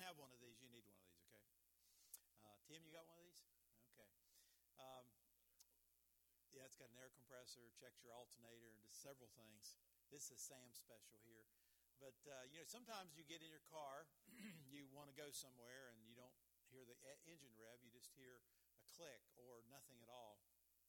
have one of these, you need one of these, okay? Tim, you got one of these? Okay. Yeah, it's got an air compressor, checks your alternator, and just several things. This is Sam special here. But, sometimes you get in your car, you want to go somewhere, and you don't hear the engine rev. You just hear a click or nothing at all.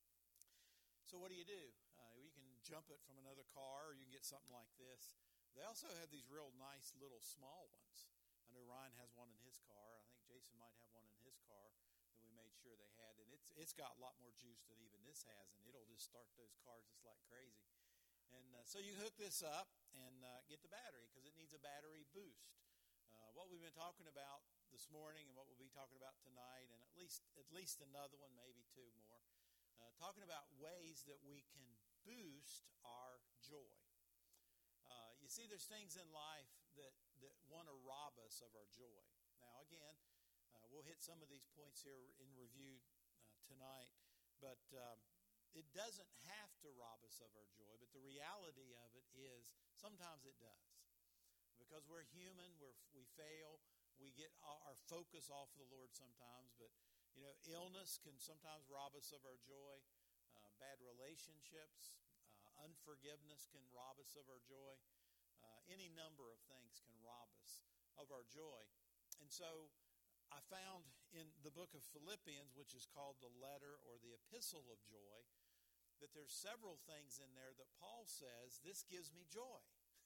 So what do? You can jump it from another car, or you can get something like this. They also have these real nice little small ones. I know Ryan has one in his car. I think Jason might have one in his car that we made sure they had. And it's got a lot more juice than even this has, and it'll just start those cars just like crazy. And so you hook this up and get the battery because it needs a battery boost. What we've been talking about this morning and what we'll be talking about tonight, and at least another one, maybe two more, talking about ways that we can boost our joy. You see, there's things in life that want to rob us of our joy. Now, again, we'll hit some of these points here in review tonight, but it doesn't have to rob us of our joy, but the reality of it is sometimes it does. Because we're human, we fail, we get our focus off of the Lord sometimes, but illness can sometimes rob us of our joy. Bad relationships, unforgiveness can rob us of our joy. Any number of things can rob us of our joy. And so I found in the book of Philippians, which is called the letter or the epistle of joy, that there's several things in there that Paul says, this gives me joy.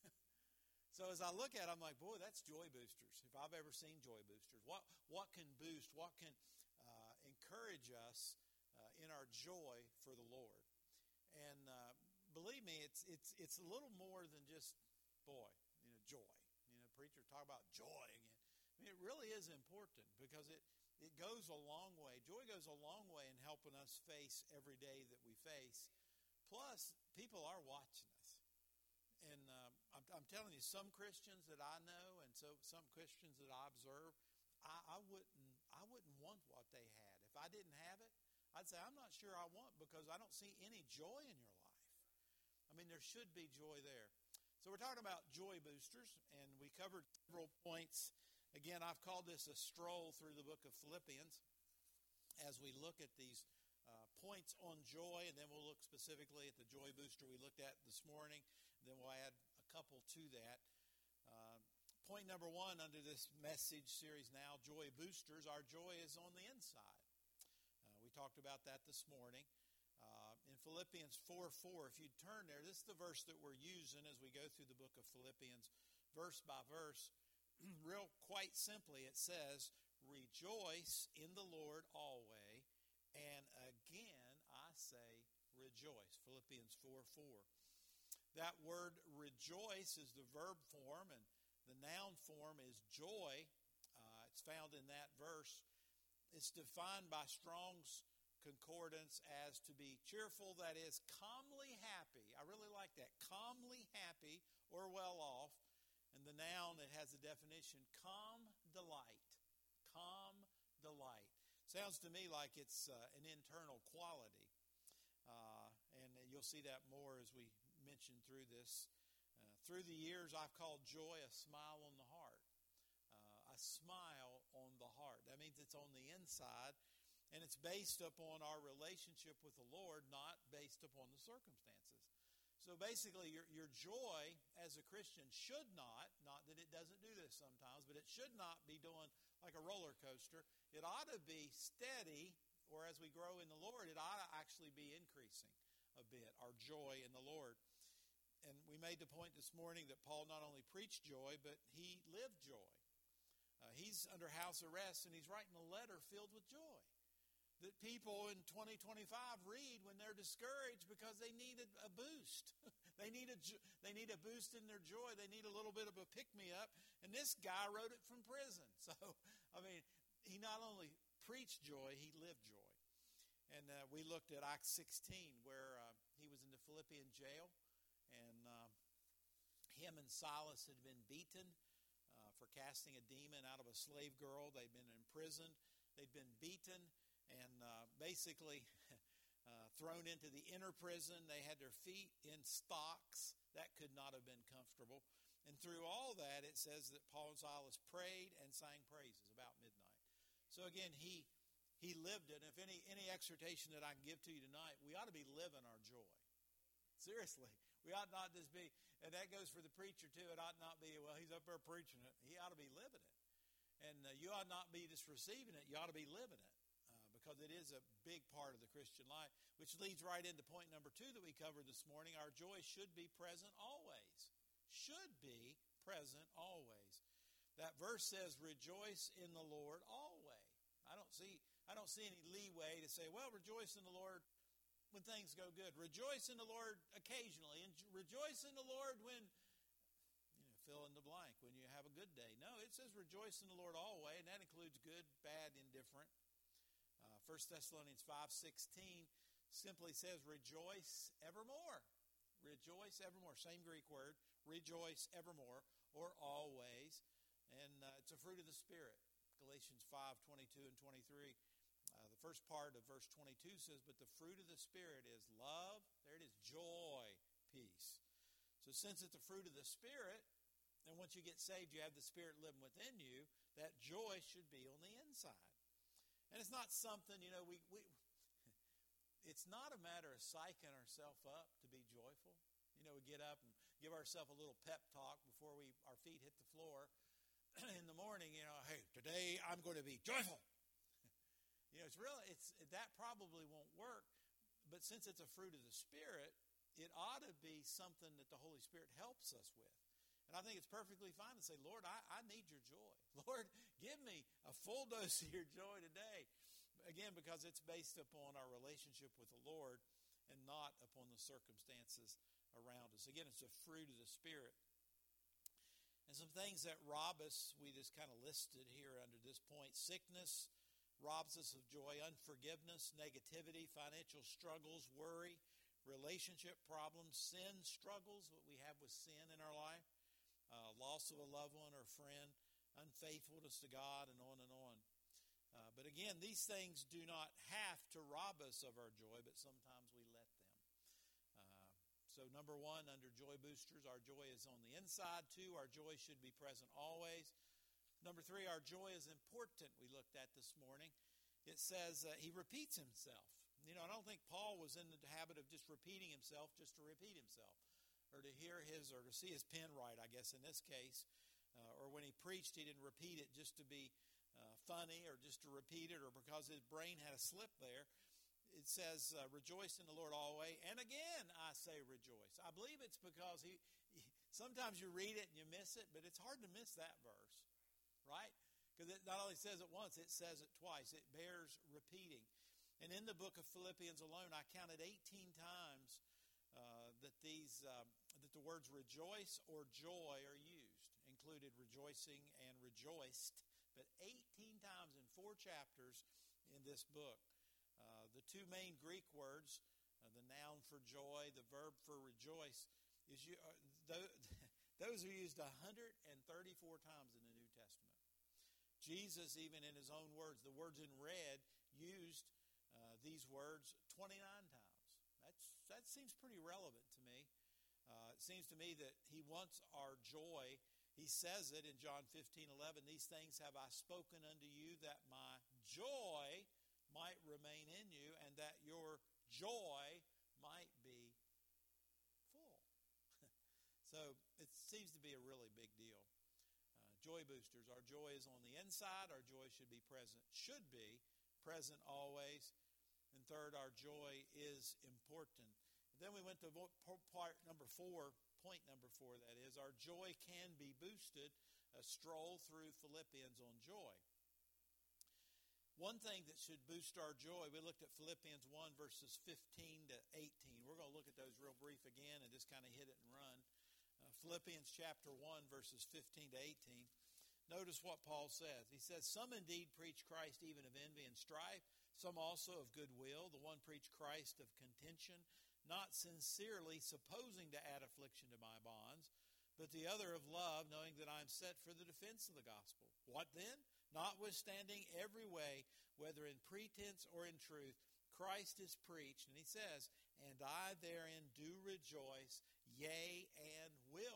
So as I look at it, I'm like, boy, that's joy boosters. If I've ever seen joy boosters. What can boost, what can encourage us in our joy for the Lord? And believe me, it's a little more than just, joy. Preacher talk about joy again. I mean, it really is important because it goes a long way. Joy goes a long way in helping us face every day that we face. Plus, people are watching us. And I'm telling you, some Christians that I know and so some Christians that I observe, I wouldn't want what they had. If I didn't have it, I'd say I'm not sure I want because I don't see any joy in your life. I mean, there should be joy there. So we're talking about joy boosters, and we covered several points. Again, I've called this a stroll through the book of Philippians as we look at these points on joy, and then we'll look specifically at the joy booster we looked at this morning. Then we'll add a couple to that. Point number one under this message series now, joy boosters, our joy is on the inside. We talked about that this morning. In Philippians 4:4, if you'd turn there, this is the verse that we're using as we go through the book of Philippians, verse by verse. Real quite simply, it says, rejoice in the Lord always, and again I say rejoice. Philippians 4:4. That word rejoice is the verb form, and the noun form is joy. It's found in that verse. It's defined by Strong's Concordance as to be cheerful, that is, calmly happy. I really like that. Calmly happy or well off. And the noun, it has the definition, calm delight. Calm delight. Sounds to me like it's an internal quality. And you'll see that more as we mention through this. Through the years, I've called joy a smile on the heart. A smile on the heart. That means it's on the inside. And it's based upon our relationship with the Lord, not based upon the circumstances. So basically, your joy as a Christian should not that it doesn't do this sometimes, but it should not be doing like a roller coaster. It ought to be steady, or as we grow in the Lord, it ought to actually be increasing a bit, our joy in the Lord. And we made the point this morning that Paul not only preached joy, but he lived joy. He's under house arrest, and he's writing a letter filled with joy that people in 2025 read when they're discouraged because they need a boost. They need a boost in their joy. They need a little bit of a pick-me-up. And this guy wrote it from prison. So, I mean, he not only preached joy, he lived joy. And we looked at Acts 16 where he was in the Philippian jail. And him and Silas had been beaten for casting a demon out of a slave girl. They'd been imprisoned. They'd been beaten. And basically thrown into the inner prison. They had their feet in stocks. That could not have been comfortable. And through all that, it says that Paul and Silas prayed and sang praises about midnight. So again, he lived it. And if any exhortation that I can give to you tonight, we ought to be living our joy. Seriously. We ought not just be, and that goes for the preacher too, it ought not be, well, he's up there preaching it. He ought to be living it. And you ought not be just receiving it, you ought to be living it. Because it is a big part of the Christian life, which leads right into point number 2 that we covered this morning. Our joy should be present always. Should be present always. That verse says, rejoice in the Lord always. I don't see any leeway to say, well, rejoice in the Lord when things go good. Rejoice in the Lord occasionally. And rejoice in the Lord when, fill in the blank, when you have a good day. No, it says rejoice in the Lord always, and that includes good, bad, indifferent. 1 Thessalonians 5:16 simply says, rejoice evermore. Rejoice evermore. Same Greek word, rejoice evermore, or always. And it's a fruit of the Spirit. Galatians 5:22 and 23. The first part of verse 22 says, but the fruit of the Spirit is love, there it is, joy, peace. So since it's a fruit of the Spirit, and once you get saved, you have the Spirit living within you, that joy should be on the inside. And it's not something, it's not a matter of psyching ourselves up to be joyful. We get up and give ourselves a little pep talk before our feet hit the floor in the morning, hey, today I'm going to be joyful. That probably won't work, but since it's a fruit of the Spirit, it ought to be something that the Holy Spirit helps us with. And I think it's perfectly fine to say, Lord, I need your joy. Lord, give me a full dose of your joy today. Again, because it's based upon our relationship with the Lord and not upon the circumstances around us. Again, it's a fruit of the Spirit. And some things that rob us, we just kind of listed here under this point. Sickness robs us of joy, unforgiveness, negativity, financial struggles, worry, relationship problems, sin struggles, what we have with sin in our life. Loss of a loved one or a friend, unfaithfulness to God, and on and on. But again, these things do not have to rob us of our joy, but sometimes we let them. So number 1, under joy boosters, our joy is on the inside. 2, our joy should be present always. Number 3, our joy is important, we looked at this morning. It says he repeats himself. I don't think Paul was in the habit of just repeating himself just to repeat himself. Or to hear or to see his pen write, I guess, in this case. Or when he preached, he didn't repeat it just to be funny or just to repeat it or because his brain had a slip there. It says, rejoice in the Lord always. And again, I say rejoice. I believe it's because sometimes you read it and you miss it, but it's hard to miss that verse, right? Because it not only says it once, it says it twice. It bears repeating. And in the book of Philippians alone, I counted 18 times that the words rejoice or joy are used, included rejoicing and rejoiced, but 18 times in 4 chapters in this book. The 2 main Greek words, the noun for joy, the verb for rejoice, those are used 134 times in the New Testament. Jesus, even in his own words, the words in red, used these words 29 times. That seems pretty relevant to me. It seems to me that he wants our joy. He says it in John 15:11. These things have I spoken unto you, that my joy might remain in you, and that your joy might be full. So it seems to be a really big deal. Joy boosters. Our joy is on the inside. Our joy should be present. Should be present always. And third, our joy is important. And then we went to point number 4, that is, our joy can be boosted. A stroll through Philippians on joy. One thing that should boost our joy, we looked at Philippians 1, verses 15 to 18. We're going to look at those real brief again and just kind of hit it and run. Philippians chapter 1, verses 15 to 18. Notice what Paul says. He says, some indeed preach Christ even of envy and strife, some also of goodwill. The one preached Christ of contention, not sincerely supposing to add affliction to my bonds, but the other of love, knowing that I am set for the defense of the gospel. What then? Notwithstanding every way, whether in pretense or in truth, Christ is preached. And he says, and I therein do rejoice, yea, and will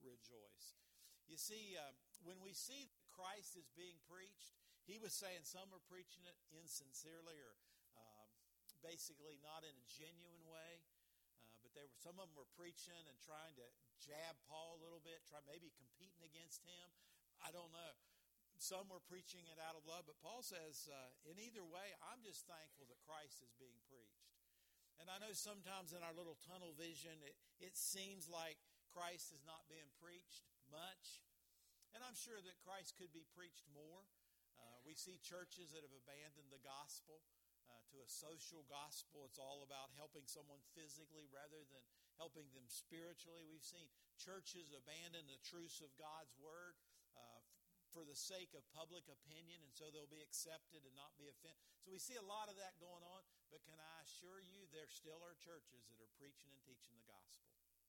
rejoice. You see, when we see that Christ is being preached, he was saying some are preaching it insincerely or basically not in a genuine way. But some of them were preaching and trying to jab Paul a little bit, maybe competing against him. I don't know. Some were preaching it out of love, but Paul says, in either way, I'm just thankful that Christ is being preached. And I know sometimes in our little tunnel vision, it seems like Christ is not being preached much. And I'm sure that Christ could be preached more. We see churches that have abandoned the gospel to a social gospel. It's all about helping someone physically rather than helping them spiritually. We've seen churches abandon the truths of God's word for the sake of public opinion, and so they'll be accepted and not be offended. So we see a lot of that going on, but can I assure you there still are churches that are preaching and teaching the gospel.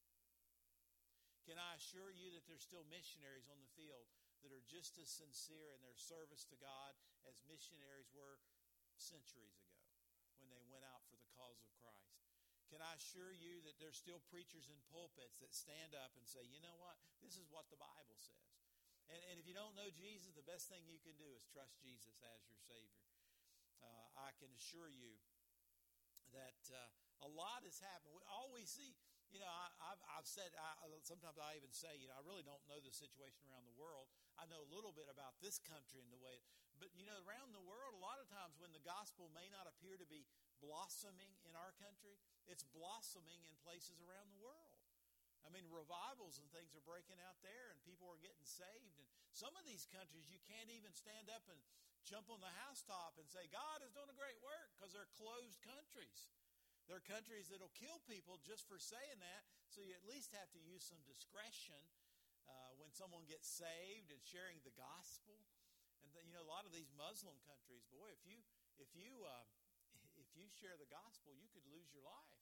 Can I assure you that there's still missionaries on the field that are just as sincere in their service to God as missionaries were centuries ago when they went out for the cause of Christ? Can I assure you that there's still preachers in pulpits that stand up and say, you know what, this is what the Bible says. And if you don't know Jesus, the best thing you can do is trust Jesus as your Savior. I can assure you that a lot has happened. All we see, I've said, sometimes I even say, I really don't know the situation around the world. I know a little bit about this country and the way, but around the world, a lot of times when the gospel may not appear to be blossoming in our country, it's blossoming in places around the world. I mean, revivals and things are breaking out there, and people are getting saved. And some of these countries, you can't even stand up and jump on the housetop and say, God is doing a great work, because they're closed countries. They're countries that will kill people just for saying that, so you at least have to use some discretion when someone gets saved and sharing the gospel. And a lot of these Muslim countries, boy, if you share the gospel, you could lose your life.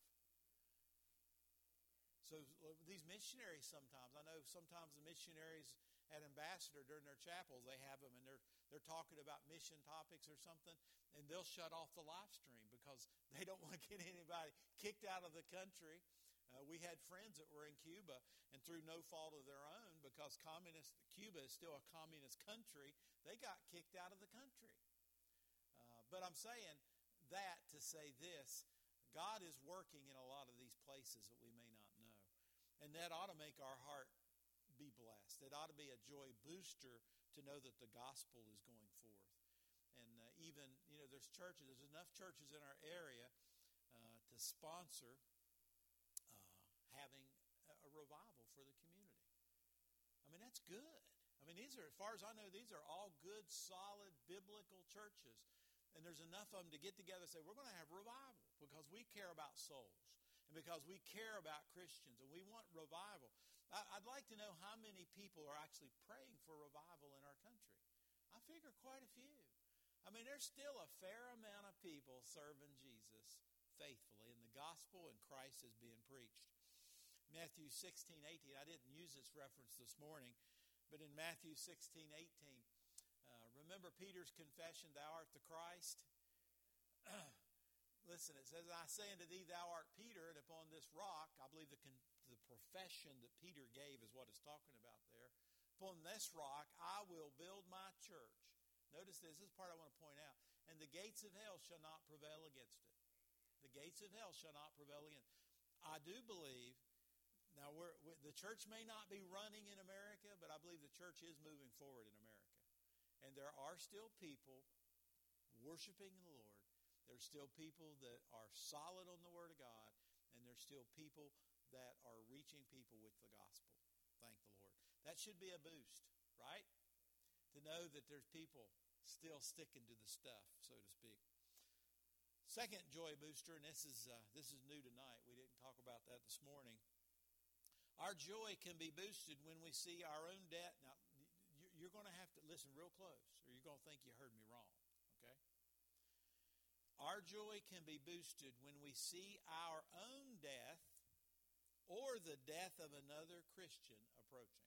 So these missionaries sometimes, I know sometimes the missionaries at Ambassador during their chapels, they have them and they're talking about mission topics or something, and they'll shut off the live stream because they don't want to get anybody kicked out of the country. We had friends that were in Cuba, and through no fault of their own, because Cuba is still a communist country, they got kicked out of the country. But I'm saying that to say this, God is working in a lot of these places that we may not know. And that ought to make our heart be blessed. It ought to be a joy booster to know that the gospel is going forth. And even, there's enough churches in our area to sponsor having a revival for the community. I mean, that's good. I mean, these are, as far as I know, these are all good, solid, biblical churches. And there's enough of them to get together and say, we're going to have revival because we care about souls and because we care about Christians and we want revival. I'd like to know how many people are actually praying for revival in our country. I figure quite a few. I mean, there's still a fair amount of people serving Jesus faithfully, and the gospel and Christ is being preached. Matthew 16:18, I didn't use this reference this morning, but in Matthew 16:18, remember Peter's confession, thou art the Christ? Listen, it says, I say unto thee, thou art Peter, and upon this rock, I believe the profession that Peter gave is what it's talking about there. Upon this rock, I will build my church. Notice this is the part I want to point out. And the gates of hell shall not prevail against it. The gates of hell shall not prevail against it. I do believe, now the church may not be running in America, but I believe the church is moving forward in America. And there are still people worshiping the Lord. There's still people that are solid on the Word of God. And there's still people that are reaching people with the gospel. Thank the Lord. That should be a boost, right? To know that there's people still sticking to the stuff, so to speak. Second joy booster, and this is new tonight. We didn't talk about that this morning. Our joy can be boosted when we see our own debt. Now, you're going to have to listen real close, or you're going to think you heard me wrong, okay? Our joy can be boosted when we see our own death or the death of another Christian approaching.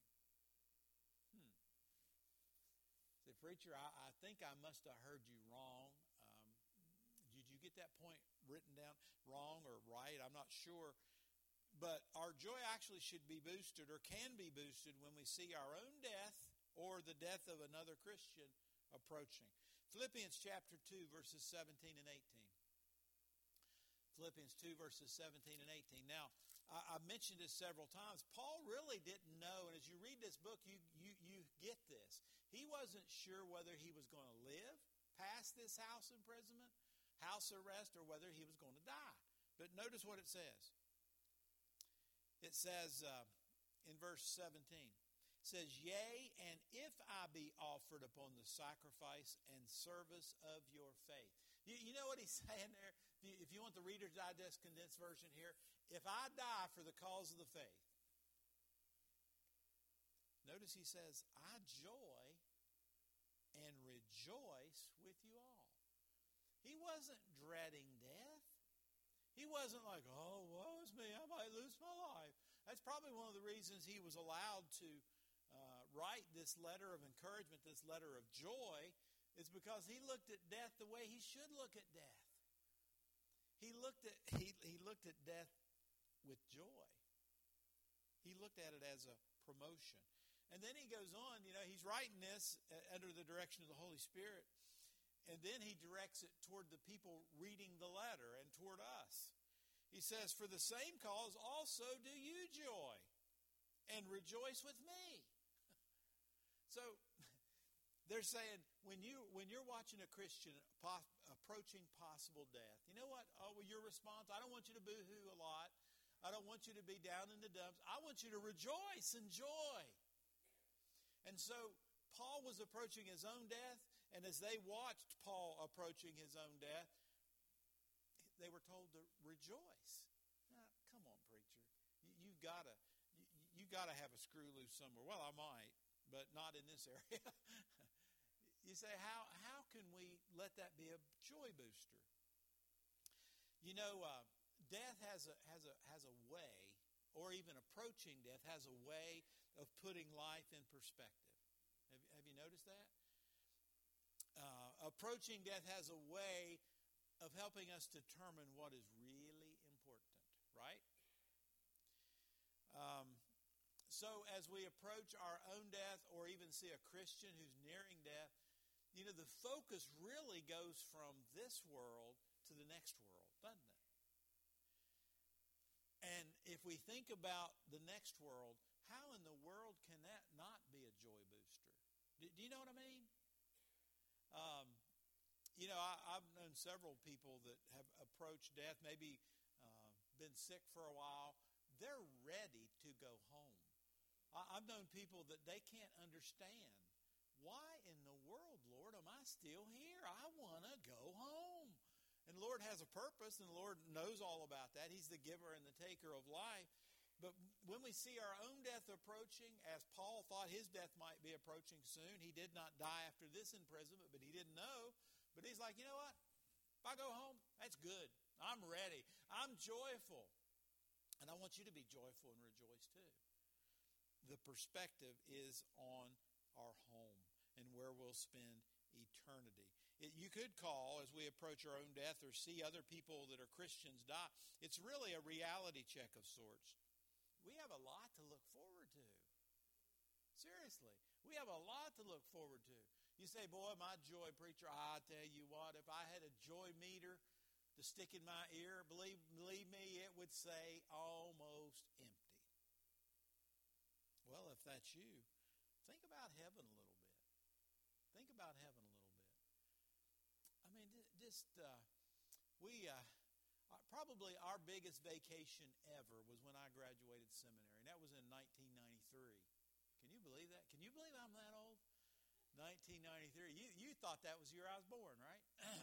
Say, preacher, I think I must have heard you wrong. Did you get that point written down wrong or right? I'm not sure. But our joy actually should be boosted or can be boosted when we see our own death or the death of another Christian approaching. Philippians chapter 2, verses 17 and 18. Philippians 2, verses 17 and 18. Now, I've mentioned this several times. Paul really didn't know, and as you read this book, you get this. He wasn't sure whether he was going to live past this house imprisonment, house arrest, or whether he was going to die. But notice what it says. It says in verse 17, it says, "Yea, and if I be offered upon the sacrifice and service of your faith." You know what he's saying there? If you want the Reader's Digest condensed version here, if I die for the cause of the faith, notice he says, "I joy and rejoice with you all." He wasn't dreading death. He wasn't like, "Oh, woe is me, I might lose my life." That's probably one of the reasons he was allowed to write this letter of encouragement, this letter of joy, is because he looked at death the way he should look at death. He looked at death with joy. He looked at it as a promotion. And then he goes on, he's writing this under the direction of the Holy Spirit. And then he directs it toward the people reading the letter and toward us. He says, "For the same cause also do you joy and rejoice with me." So they're saying, when you're watching a Christian approaching possible death, you know what? Oh, well, your response, I don't want you to boo-hoo a lot. I don't want you to be down in the dumps. I want you to rejoice and joy. And so Paul was approaching his own death, and as they watched Paul approaching his own death, they were told to rejoice. Now, come on, preacher. You gotta have a screw loose somewhere. Well, I might, but not in this area. You say, how can we let that be a joy booster? Death has a way, or even approaching death has a way of putting life in perspective. Have you noticed that? Approaching death has a way of helping us determine what is really important, right? So as we approach our own death or even see a Christian who's nearing death, the focus really goes from this world to the next world, doesn't it? And if we think about the next world, how in the world can that not be a joy booster? Do you know what I mean? I've known several people that have approached death, maybe been sick for a while. They're ready to go home. I've known people that they can't understand. Why in the world, Lord, am I still here? I want to go home. And the Lord has a purpose, and the Lord knows all about that. He's the giver and the taker of life. But when we see our own death approaching, as Paul thought his death might be approaching soon, he did not die after this imprisonment, but he didn't know. But he's like, you know what? If I go home, that's good. I'm ready. I'm joyful. And I want you to be joyful and rejoice too. The perspective is on our home and where we'll spend eternity. You could call, as we approach our own death or see other people that are Christians die, it's really a reality check of sorts. We have a lot to look forward to. Seriously, we have a lot to look forward to. You say, boy, my joy, preacher, I tell you what, if I had a joy meter to stick in my ear, believe me, it would say almost empty. Well, if that's you, think about heaven a little bit. Think about heaven a little bit. I mean, probably our biggest vacation ever was when I graduated seminary, and that was in 1993. Can you believe that? Can you believe I'm that old? 1993. You thought that was the year I was born, right?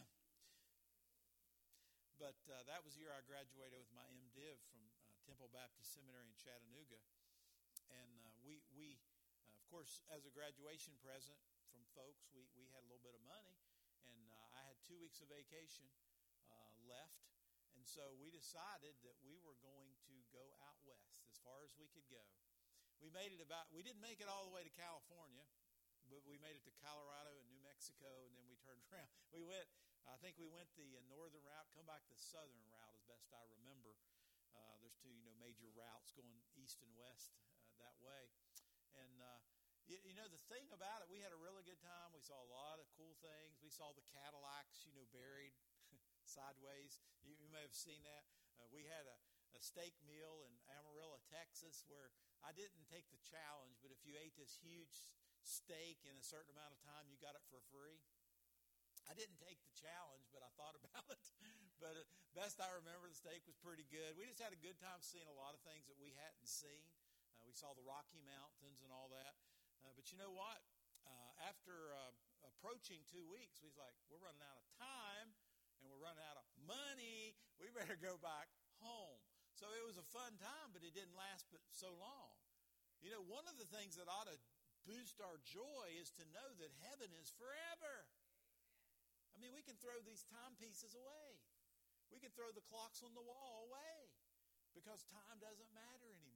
But that was the year I graduated with my MDiv from Temple Baptist Seminary in Chattanooga. And we of course, as a graduation present from folks, we had a little bit of money. And I had 2 weeks of vacation left. And so we decided that we were going to go out west as far as we could go. We didn't make it all the way to California, but we made it to Colorado and New Mexico, and then we turned around. I think we went the northern route, come back the southern route as best I remember. There's two, major routes going east and west that way. And, the thing about it, we had a really good time. We saw a lot of cool things. We saw the Cadillacs, buried sideways. You may have seen that. We had a steak meal in Amarillo, Texas, where I didn't take the challenge, but if you ate this huge steak in a certain amount of time, you got it for free. I didn't take the challenge, but I thought about it. But best I remember, the steak was pretty good. We just had a good time seeing a lot of things that we hadn't seen. We saw the Rocky Mountains and all that. But you know what? After approaching 2 weeks, we was like, we're running out of time and we're running out of money. We better go back home. So it was a fun time, but it didn't last but so long. One of the things that ought to boost our joy is to know that heaven is forever. I mean, we can throw these timepieces away. We can throw the clocks on the wall away because time doesn't matter anymore.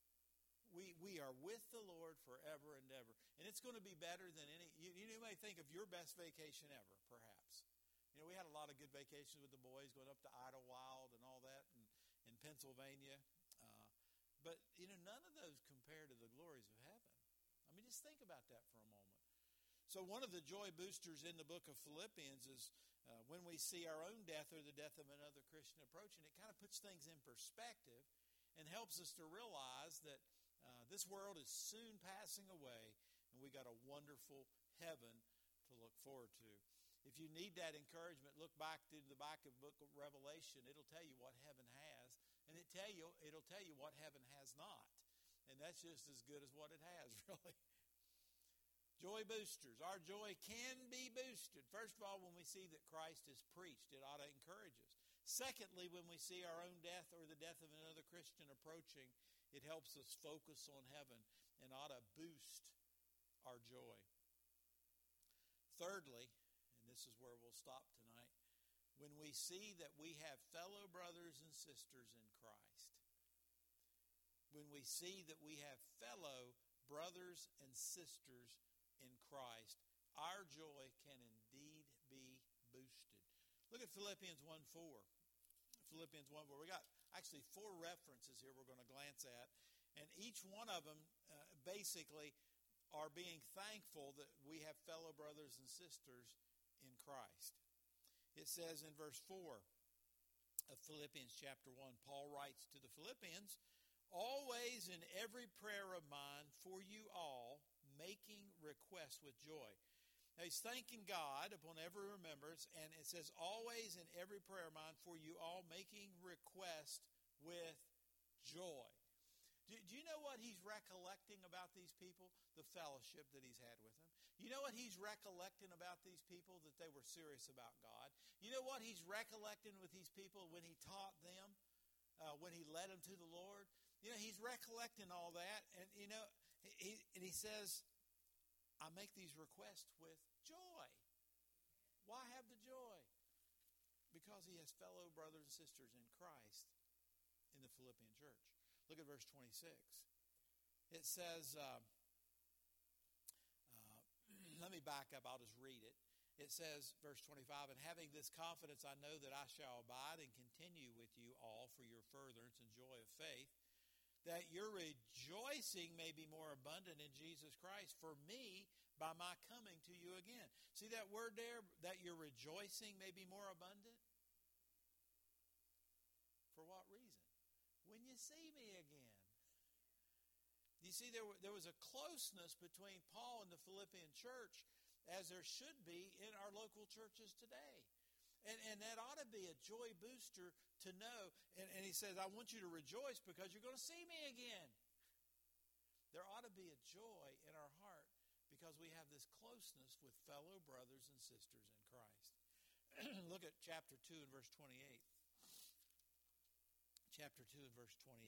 We are with the Lord forever and ever. And it's going to be better than any, you may think of your best vacation ever, perhaps. We had a lot of good vacations with the boys going up to Idlewild and all that in Pennsylvania. But, none of those compare to the glories of heaven. I mean, just think about that for a moment. So one of the joy boosters in the book of Philippians is when we see our own death or the death of another Christian approaching, it kind of puts things in perspective and helps us to realize that this world is soon passing away, and we got a wonderful heaven to look forward to. If you need that encouragement, look back to the back of the book of Revelation. It'll tell you what heaven has, and it'll tell you what heaven has not. And that's just as good as what it has, really. Joy boosters. Our joy can be boosted. First of all, when we see that Christ is preached, it ought to encourage us. Secondly, when we see our own death or the death of another Christian approaching, it helps us focus on heaven and ought to boost our joy. Thirdly, and this is where we'll stop tonight, when we see that we have fellow brothers and sisters in Christ. When we see that we have fellow brothers and sisters in Christ, our joy can indeed be boosted. Look at Philippians 1:4. Philippians 1:4. We got actually 4 references here we're going to glance at, and each one of them basically are being thankful that we have fellow brothers and sisters in Christ. It says in verse 4 of Philippians chapter 1, Paul writes to the Philippians, always in every prayer of mine for you all, making requests with joy. Now he's thanking God upon every remembrance, and it says, always in every prayer of mine for you all, making request with joy. Do you know what he's recollecting about these people? The fellowship that he's had with them. You know what he's recollecting about these people? That they were serious about God. You know what he's recollecting with these people when he taught them, when he led them to the Lord? He's recollecting all that, and he says, I make these requests with joy. Why have the joy? Because he has fellow brothers and sisters in Christ in the Philippian church. Look at verse 26. It says, let me back up, I'll just read it. It says, verse 25, and having this confidence, I know that I shall abide and continue with you all for your furtherance and joy of faith, that your rejoicing may be more abundant in Jesus Christ for me by my coming to you again. See that word there, that your rejoicing may be more abundant? For what reason? When you see me again. You see, there was a closeness between Paul and the Philippian church, as there should be in our local churches today. And that ought to be a joy booster to know. And he says, I want you to rejoice because you're going to see me again. There ought to be a joy in our heart because we have this closeness with fellow brothers and sisters in Christ. Look at chapter 2 and verse 28. Chapter 2 and verse 28.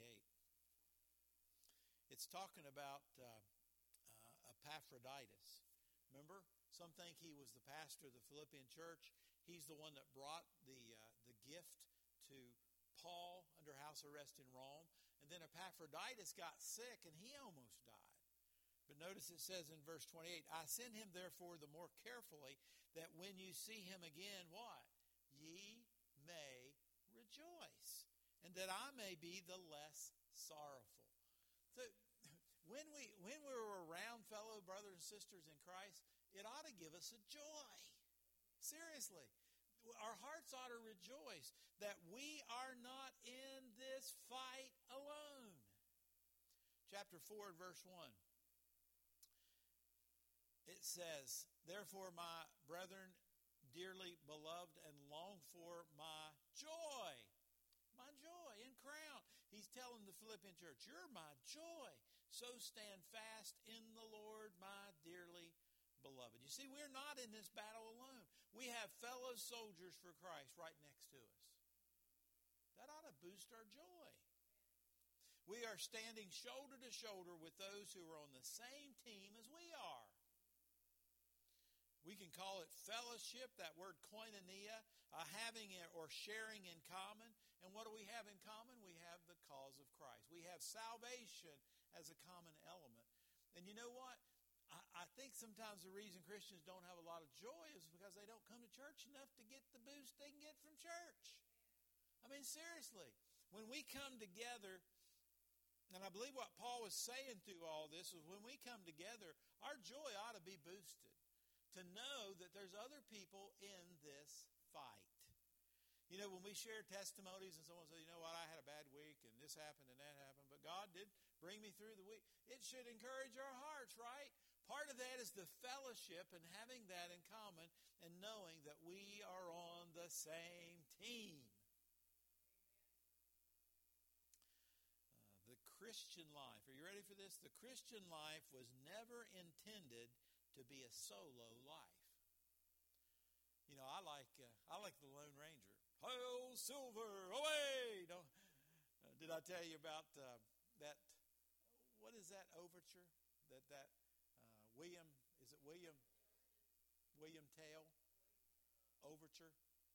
It's talking about Epaphroditus. Remember? Some think he was the pastor of the Philippian church. He's the one that brought the gift to Paul under house arrest in Rome. And then Epaphroditus got sick and he almost died. But notice it says in verse 28, I send him therefore the more carefully, that when you see him again, what? Ye may rejoice. and that I may be the less sorrowful. So when we're around fellow brothers and sisters in Christ, it ought to give us a joy. Seriously. Our hearts ought to rejoice that we are not in this fight alone. Chapter 4 and verse 1. It says, "Therefore, my brethren, dearly beloved and longed for, my joy and crown." He's telling the Philippian church, you're my joy. So stand fast in the Lord, my dearly beloved. You see, we're not in this battle alone. We have fellow soldiers for Christ right next to us. That ought to boost our joy. We are standing shoulder to shoulder with those who are on the same team as we are. We can call it fellowship, that word koinonia, having or sharing in common. And what do we have in common? We have the cause of Christ. We have salvation as a common element. And you know what? I think sometimes the reason Christians don't have a lot of joy is because they don't come to church enough to get the boost they can get from church. I mean, seriously, when we come together, and I believe what Paul was saying through all this is when we come together, our joy ought to be boosted to know that there's other people in this fight. You know, when we share testimonies and someone says, you know what, I had a bad week and this happened and that happened, but God did bring me through the week. It should encourage our hearts, right? Part of that is the fellowship and having that in common and knowing that we are on the same team. The Christian life. Are you ready for this? The Christian life was never intended to be a solo life. You know, I like the Lone Ranger. Hail Silver, away! Did I tell you about that? What is that overture? That William Tell overture?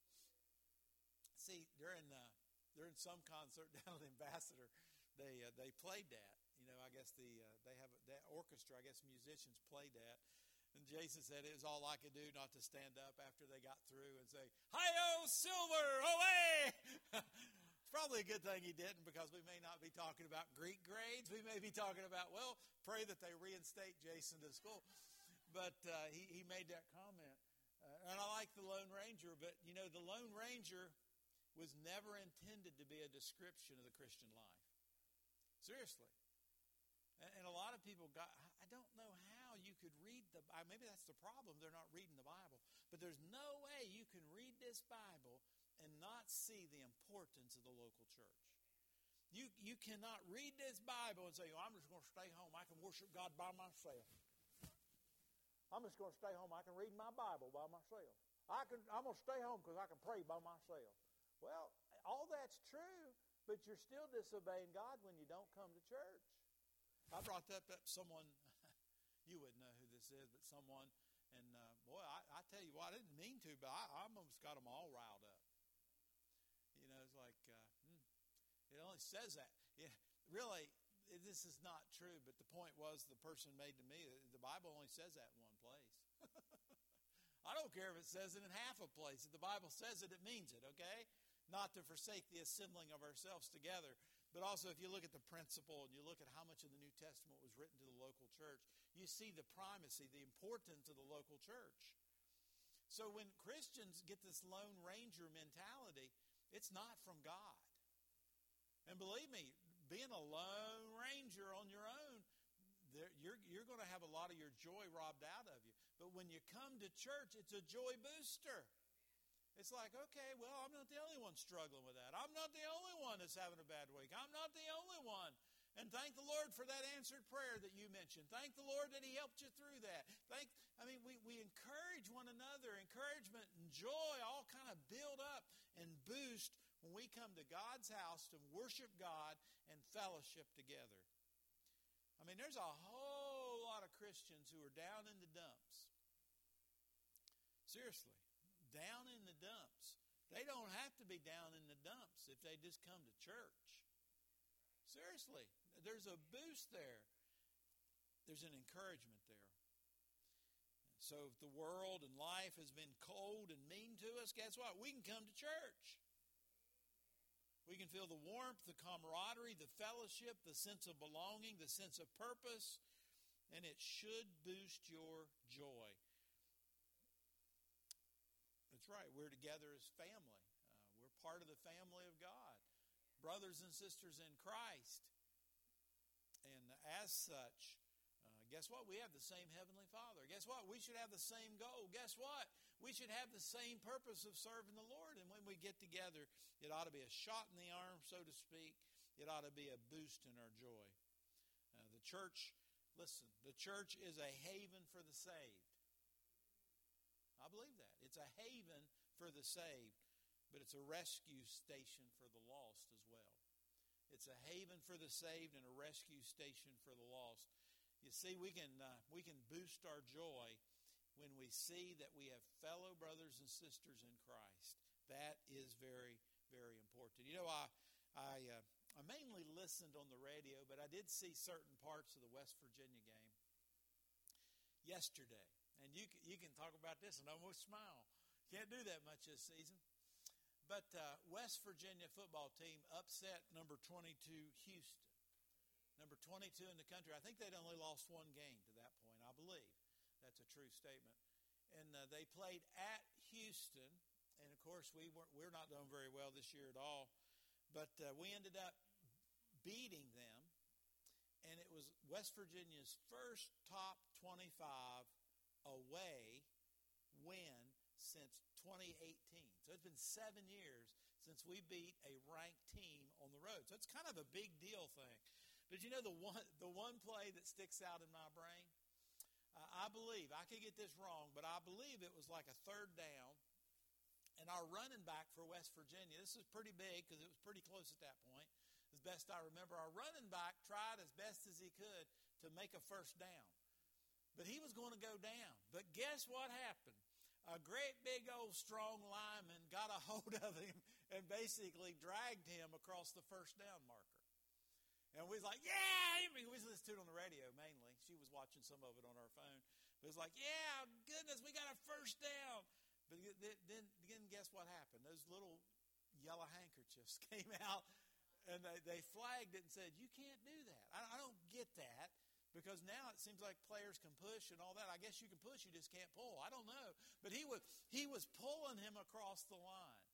See, during some concert down at Ambassador, they played that. You know, I guess they have that orchestra. I guess musicians played that. And Jason said it was all I could do not to stand up after they got through and say, "Hi-yo, Silver, away!" It's probably a good thing he didn't, because we may not be talking about Greek grades. We may be talking about, well, pray that they reinstate Jason to school. But he made that comment. And I like the Lone Ranger, but, you know, the Lone Ranger was never intended to be a description of the Christian life. Seriously. And a lot of people I don't know how you could read maybe that's the problem, they're not reading the Bible. But there's no way you can read this Bible and not see the importance of the local church. You cannot read this Bible and say, I'm just going to stay home. I can worship God by myself. I'm just going to stay home. I can read my Bible by myself. I'm going to stay home because I can pray by myself. Well, all that's true, but you're still disobeying God when you don't come to church. I brought that up someone, you wouldn't know who this is, but someone, and boy, I tell you what, I didn't mean to, but I almost got them all riled up. You know, it's like, it only says that. Yeah, really, this is not true, but the point was the person made to me, the Bible only says that in one place. I don't care if it says it in half a place. If the Bible says it, it means it, okay? Not to forsake the assembling of ourselves together. But also, if you look at the principle and you look at how much of the New Testament was written to the local church, you see the primacy, the importance of the local church. So when Christians get this Lone Ranger mentality, it's not from God. And believe me, being a Lone Ranger on your own, you're going to have a lot of your joy robbed out of you. But when you come to church, it's a joy booster. It's like, okay, well, I'm not the only one struggling with that. I'm not the only one that's having a bad week. I'm not the only one. And thank the Lord for that answered prayer that you mentioned. Thank the Lord that He helped you through that. We encourage one another. Encouragement and joy all kind of build up and boost when we come to God's house to worship God and fellowship together. I mean, there's a whole lot of Christians who are down in the dumps. Seriously. Down in the dumps. They don't have to be down in the dumps if they just come to church. Seriously, there's a boost there. There's an encouragement there. So if the world and life has been cold and mean to us, guess what? We can come to church. We can feel the warmth, the camaraderie, the fellowship, the sense of belonging, the sense of purpose, and it should boost your joy. That's right. We're together as family. We're part of the family of God, brothers and sisters in Christ. And as such, guess what? We have the same Heavenly Father. Guess what? We should have the same goal. Guess what? We should have the same purpose of serving the Lord. And when we get together, it ought to be a shot in the arm, so to speak. It ought to be a boost in our joy. The church, listen, the church is a haven for the saved. I believe that. It's a haven for the saved, but it's a rescue station for the lost as well. It's a haven for the saved and a rescue station for the lost. You see, we can boost our joy when we see that we have fellow brothers and sisters in Christ. That is very, very important. You know, I mainly listened on the radio, but I did see certain parts of the West Virginia game yesterday. And you can talk about this and almost smile. Can't do that much this season. But West Virginia football team upset number 22 Houston. Number 22 in the country. I think they'd only lost one game to that point, I believe. That's a true statement. And they played at Houston. And, of course, we're not doing very well this year at all. But we ended up beating them. And it was West Virginia's first top 25 away win since 2018. So it's been 7 years since we beat a ranked team on the road. So it's kind of a big deal thing. But you know the one play that sticks out in my brain? I believe, I could get this wrong, but I believe it was like a third down. And our running back for West Virginia, this is pretty big because it was pretty close at that point, as best I remember. Our running back tried as best as he could to make a first down. But he was going to go down. But guess what happened? A great big old strong lineman got a hold of him and basically dragged him across the first down marker. And we was like, yeah! We was listening to it on the radio mainly. She was watching some of it on our phone. But it was like, yeah, goodness, we got a first down. But then guess what happened? Those little yellow handkerchiefs came out, and they flagged it and said, you can't do that. I don't get that. Because now it seems like players can push and all that. I guess you can push, you just can't pull. I don't know. But he was pulling him across the line.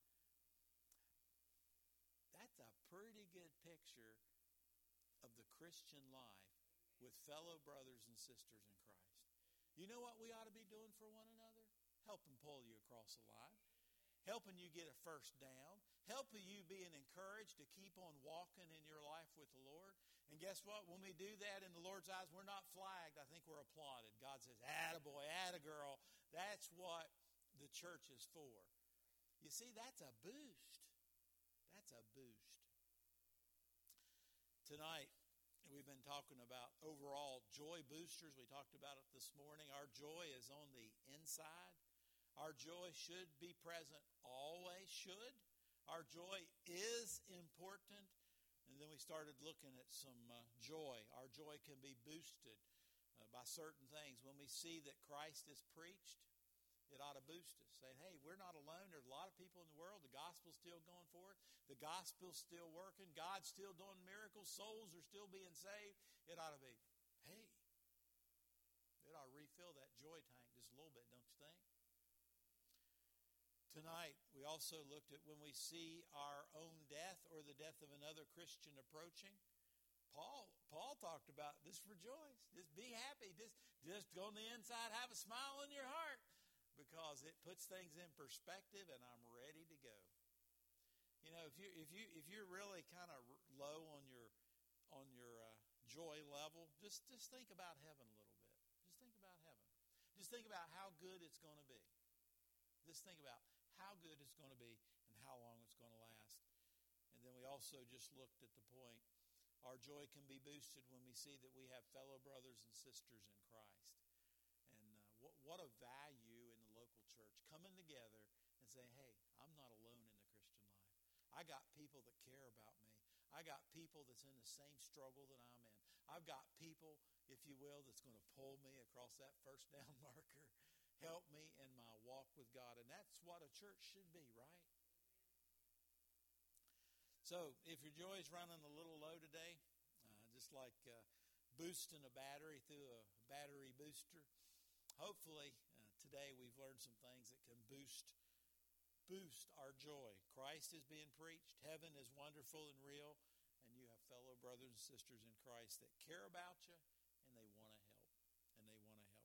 That's a pretty good picture of the Christian life with fellow brothers and sisters in Christ. You know what we ought to be doing for one another? Helping pull you across the line. Helping you get a first down. Helping you being encouraged to keep on walking in your life with the Lord. And guess what? When we do that in the Lord's eyes, we're not flagged. I think we're applauded. God says, attaboy, attagirl. That's what the church is for. You see, that's a boost. That's a boost. Tonight, we've been talking about overall joy boosters. We talked about it this morning. Our joy is on the inside. Our joy should be present always, should. Our joy is important. And then we started looking at some joy. Our joy can be boosted by certain things. When we see that Christ is preached, it ought to boost us. Saying, hey, we're not alone. There's a lot of people in the world. The gospel's still going forward. The gospel's still working. God's still doing miracles. Souls are still being saved. It ought to be, hey, it ought to refill that joy tank just a little bit, don't you think? Tonight, we also looked at when we see our own death or the death of another Christian approaching. Paul talked about this, rejoice. Just be happy. Just go on the inside, have a smile in your heart, because it puts things in perspective, and I'm ready to go. You know, if you're really kind of low on your joy level, just think about heaven a little bit. Just think about heaven. Just think about how good it's going to be. Just think about how good it's going to be and how long it's going to last. And then we also just looked at the point, our joy can be boosted when we see that we have fellow brothers and sisters in Christ. And what a value in the local church, coming together and saying, hey, I'm not alone in the Christian life. I got people that care about me. I got people that's in the same struggle that I'm in. I've got people, if you will, that's going to pull me across that first down marker. Help me in my walk with God. And that's what a church should be, right? So, if your joy is running a little low today, just like boosting a battery through a battery booster, hopefully today we've learned some things that can boost our joy. Christ is being preached. Heaven is wonderful and real, and you have fellow brothers and sisters in Christ that care about you, and they want to help.